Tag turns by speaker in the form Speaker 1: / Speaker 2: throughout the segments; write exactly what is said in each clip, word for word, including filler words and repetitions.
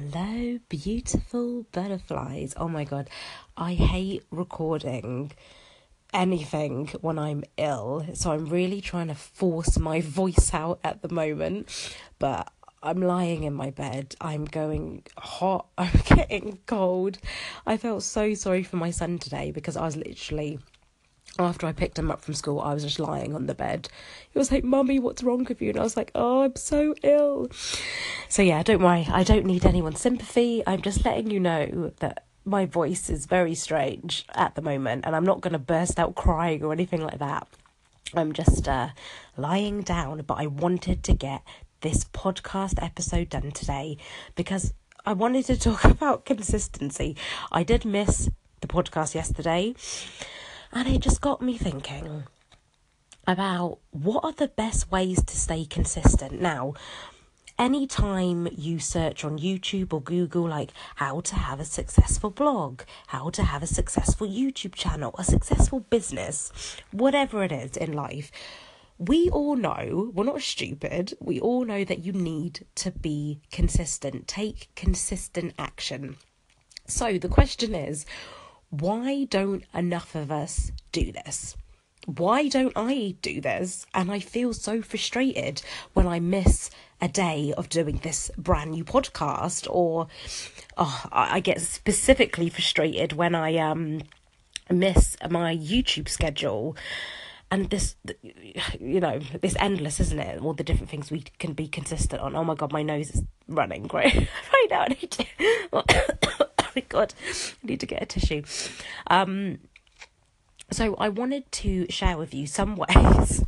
Speaker 1: Hello, beautiful butterflies. Oh my god, I hate recording anything when I'm ill, so I'm really trying to force my voice out at the moment, but I'm lying in my bed, I'm going hot, I'm getting cold. I felt so sorry for my son today because I was literally... After I picked him up from school, I was just lying on the bed. He was like, "Mummy, what's wrong with you?" And I was like, "Oh, I'm so ill." So yeah, don't worry. I don't need anyone's sympathy. I'm just letting you know that my voice is very strange at the moment. And I'm not going to burst out crying or anything like that. I'm just uh, lying down. But I wanted to get this podcast episode done today because I wanted to talk about consistency. I did miss the podcast yesterday. And it just got me thinking about what are the best ways to stay consistent. Now, anytime you search on YouTube or Google, like how to have a successful blog, how to have a successful YouTube channel, a successful business, whatever it is in life, we all know, we're not stupid, we all know that you need to be consistent, take consistent action. So the question is, why don't enough of us do this? Why don't I do this? And I feel so frustrated when I miss a day of doing this brand new podcast, or oh, I get specifically frustrated when I um miss my YouTube schedule. And this, you know, this endless, isn't it? All the different things we can be consistent on. Oh my God, my nose is running right, right now. I need to... oh my God, I need to get a tissue. Um, so I wanted to share with you some ways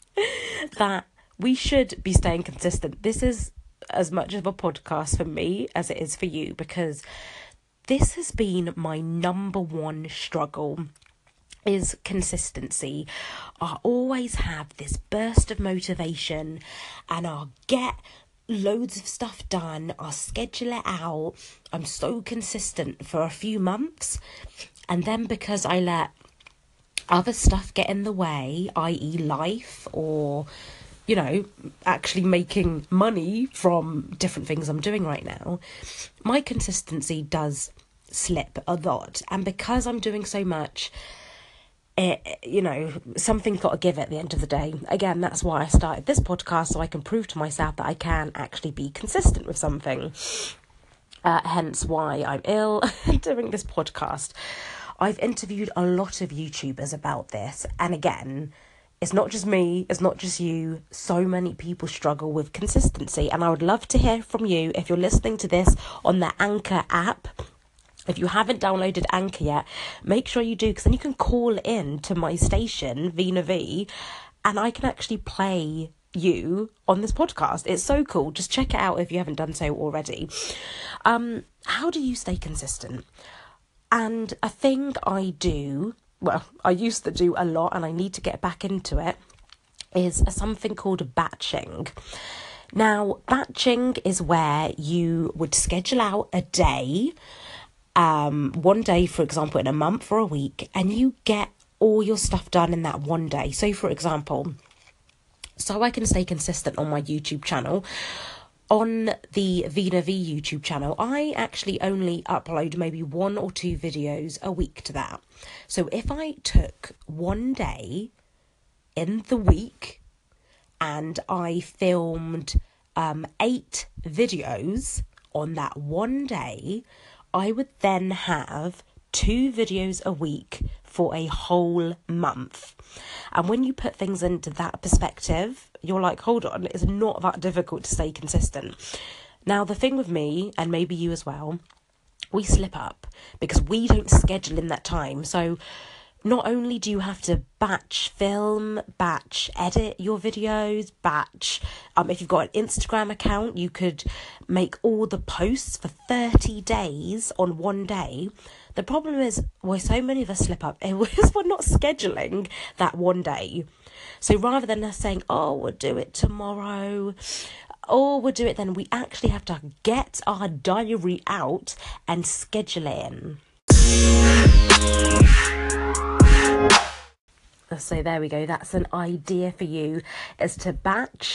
Speaker 1: that we should be staying consistent. This is as much of a podcast for me as it is for you, because this has been my number one struggle, is consistency. I always have this burst of motivation and I'll get loads of stuff done, I'll schedule it out, I'm so consistent for a few months, and then because I let other stuff get in the way, that is life, or, you know, actually making money from different things I'm doing right now, my consistency does slip a lot. And because I'm doing so much, It, you know, something's got to give at the end of the day. Again, that's why I started this podcast, so I can prove to myself that I can actually be consistent with something. Uh, hence why I'm ill doing this podcast. I've interviewed a lot of YouTubers about this, and again, it's not just me, it's not just you. So many people struggle with consistency, and I would love to hear from you if you're listening to this on the Anchor app. If you haven't downloaded Anchor yet, make sure you do, because then you can call in to my station, Vina V, and I can actually play you on this podcast. It's so cool. Just check it out if you haven't done so already. Um, how do you stay consistent? And a thing I do, well, I used to do a lot and I need to get back into it, is something called batching. Now, batching is where you would schedule out a day, Um, one day, for example, in a month or a week, and you get all your stuff done in that one day. So, for example, so I can stay consistent on my YouTube channel, on the Vina V YouTube channel, I actually only upload maybe one or two videos a week to that. So if I took one day in the week and I filmed um, eight videos on that one day, I would then have two videos a week for a whole month. And when you put things into that perspective, you're like, hold on, it's not that difficult to stay consistent. Now, the thing with me, and maybe you as well, we slip up because we don't schedule in that time. So not only do you have to batch film, batch edit your videos, batch, um, if you've got an Instagram account, you could make all the posts for thirty days on one day. The problem is, why so many of us slip up is we're not scheduling that one day. So rather than us saying, oh, we'll do it tomorrow, or we'll do it then, we actually have to get our diary out and schedule it in. So there we go. That's an idea for you, is to batch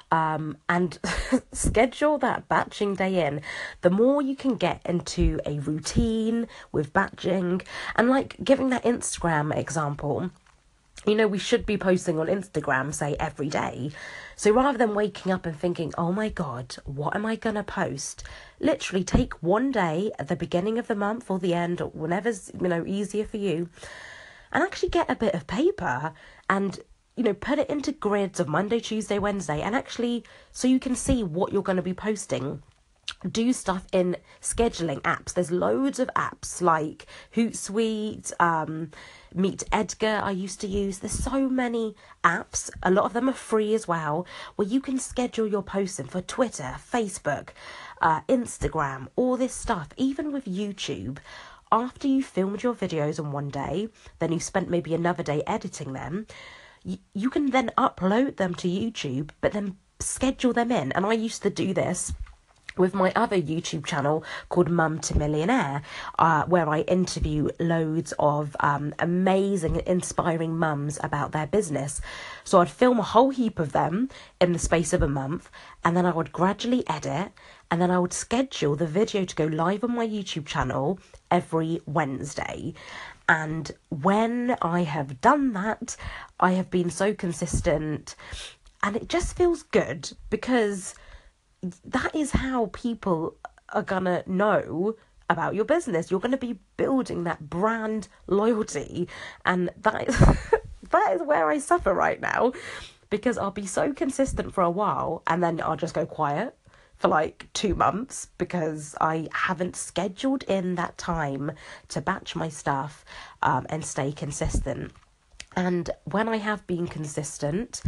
Speaker 1: um, and schedule that batching day in. The more you can get into a routine with batching, and like giving that Instagram example, you know, we should be posting on Instagram, say, every day. So rather than waking up and thinking, oh my God, what am I going to post? Literally take one day at the beginning of the month or the end, or whenever's, you know, easier for you, and actually get a bit of paper and, you know, put it into grids of Monday, Tuesday, Wednesday, and actually, so you can see what you're going to be posting. Do stuff in scheduling apps. There's loads of apps like Hootsuite, um, Meet Edgar I used to use. There's so many apps. A lot of them are free as well, where you can schedule your posting for Twitter, Facebook, uh, Instagram, all this stuff. Even with YouTube, after you filmed your videos on one day, then you spent maybe another day editing them, you, you can then upload them to YouTube, but then schedule them in. And I used to do this with my other YouTube channel called Mum to Millionaire, uh, where I interview loads of um, amazing and inspiring mums about their business. So I'd film a whole heap of them in the space of a month, and then I would gradually edit, and then I would schedule the video to go live on my YouTube channel every Wednesday. And when I have done that, I have been so consistent, and it just feels good, because that is how people are gonna know about your business. You're gonna be building that brand loyalty, and that is that is where I suffer right now, because I'll be so consistent for a while and then I'll just go quiet for like two months because I haven't scheduled in that time to batch my stuff um, and stay consistent. And when I have been consistent,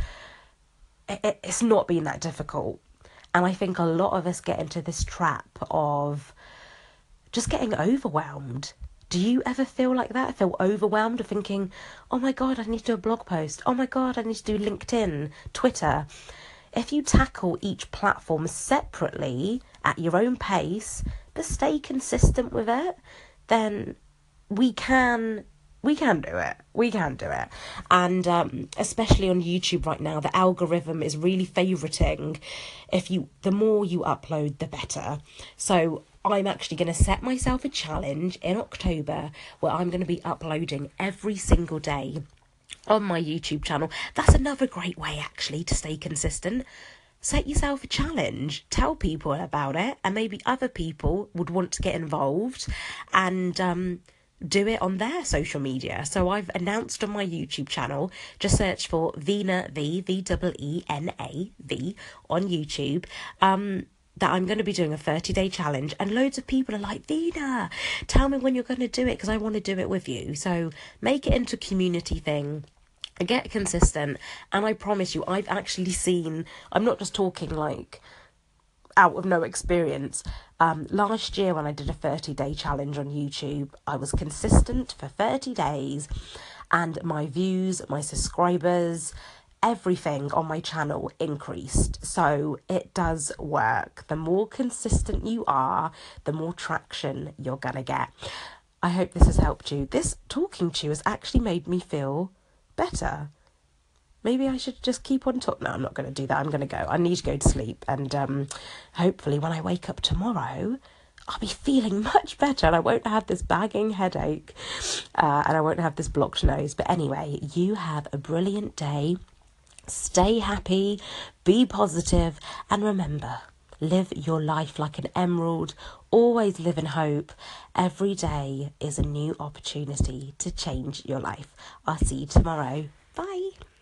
Speaker 1: it, it's not been that difficult. And I think a lot of us get into this trap of just getting overwhelmed. Do you ever feel like that? Feel overwhelmed of thinking, oh my God, I need to do a blog post. Oh my God, I need to do LinkedIn, Twitter. If you tackle each platform separately at your own pace, but stay consistent with it, then we can... We can do it. We can do it. And um, especially on YouTube right now, the algorithm is really favoriting if you, the more you upload, the better. So I'm actually going to set myself a challenge in October where I'm going to be uploading every single day on my YouTube channel. That's another great way actually to stay consistent. Set yourself a challenge, tell people about it, and maybe other people would want to get involved and um do it on their social media. So I've announced on my YouTube channel, just search for Veena V, V E E N A V on YouTube, um, that I'm going to be doing a thirty day challenge, and loads of people are like, Veena, tell me when you're going to do it because I want to do it with you. So make it into a community thing. Get consistent, and I promise you, I've actually seen, I'm not just talking like out of no experience. Um, last year when I did a thirty day challenge on YouTube, I was consistent for thirty days, and my views, my subscribers, everything on my channel increased. So it does work. The more consistent you are, the more traction you're gonna get. I hope this has helped you. This talking to you has actually made me feel better. Maybe I should just keep on talking. No, I'm not going to do that. I'm going to go. I need to go to sleep. And um, hopefully when I wake up tomorrow, I'll be feeling much better. And I won't have this bagging headache. Uh, and I won't have this blocked nose. But anyway, you have a brilliant day. Stay happy. Be positive. And remember, live your life like an emerald. Always live in hope. Every day is a new opportunity to change your life. I'll see you tomorrow. Bye.